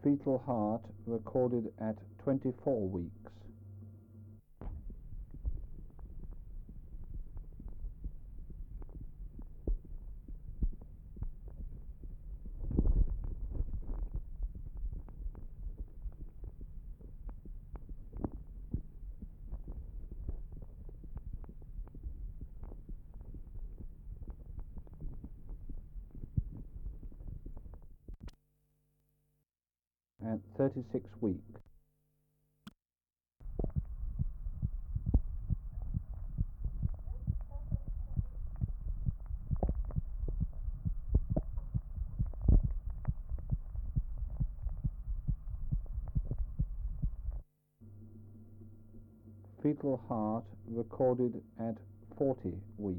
Fetal heart recorded at 24 weeks. At 36 weeks. Fetal heart recorded at 40 weeks.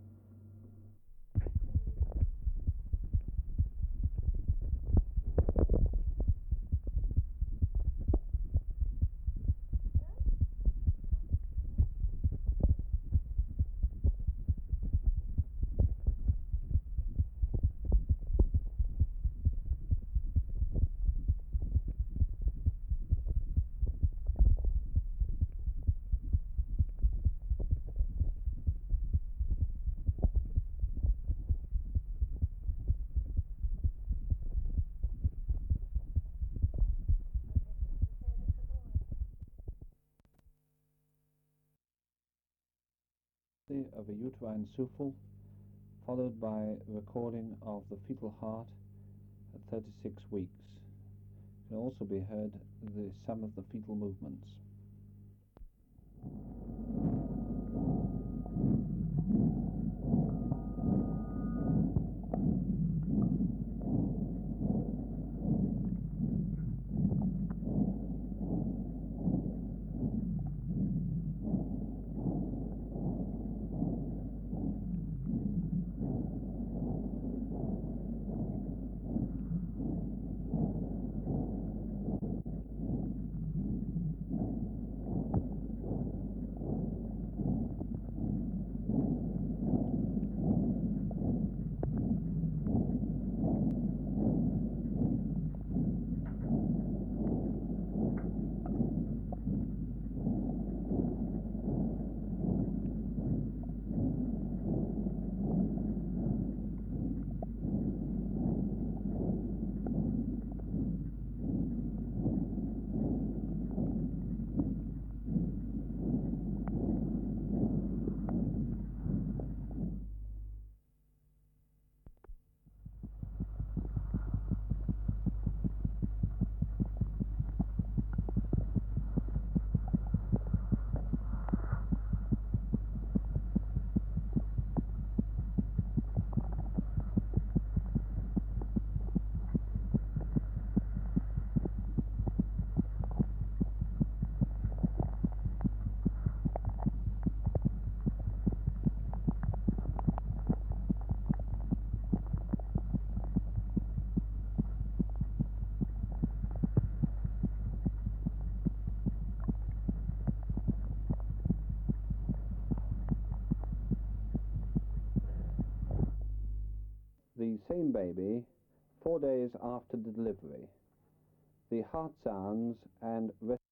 Of a uterine souffle, followed by recording of the fetal heart at 36 weeks. Can also be heard some of the fetal movements. The same baby 4 days after the delivery. The heart sounds and